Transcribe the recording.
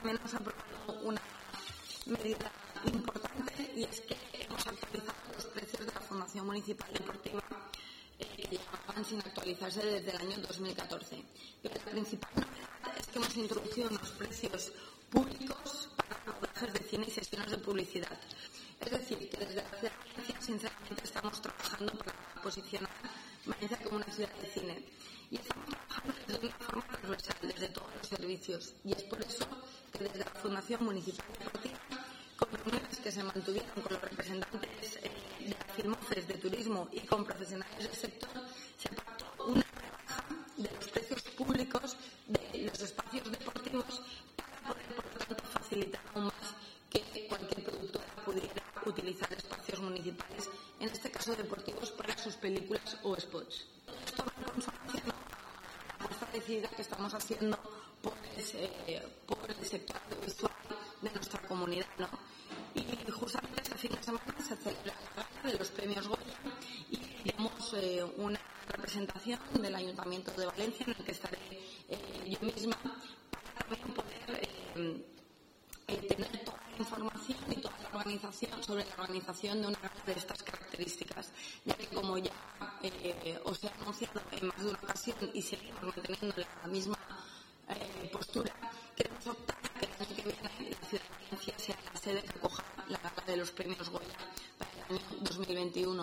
también hemos aprobado una medida importante, y es que hemos actualizado los precios de la Fundación Municipal Deportiva que llevaban sin actualizarse desde el año 2014. Pero la principal novedad es que hemos introducido unos precios públicos para rodajes de cine y sesiones de publicidad. Es decir, que desde la ciudad de Valencia, sinceramente, estamos trabajando para posicionar Valencia como una ciudad de cine. Y estamos trabajando desde una forma transversal, desde todos los servicios. Y es por eso que desde la Fundación Municipal Deportiva, con reuniones que se mantuvieron con los representantes de la Filmofes, de turismo y con profesionales del sector, se pactó una rebaja de los precios públicos de los espacios deportivos para poder, por lo tanto, facilitar aún más que cualquier productora pudiera utilizar espacios municipales, en este caso deportivos, para sus películas o spots. Esto va en consonancia con la apuesta decidida que estamos haciendo por el sector audiovisual de nuestra comunidad, ¿no? Y justamente este fin de semana se celebra la gala de los premios Goya y tenemos una representación del Ayuntamiento de Valencia en el que estaré yo misma para también poder tener toda la información y toda la organización sobre la organización de una gala de estas características, ya que, como ya os he anunciado en más de una ocasión y seguimos manteniendo la misma postura, queremos optar a que el año que viene la ciudad de Valencia sea la sede que acoja la gala de los premios Goya para el año 2021.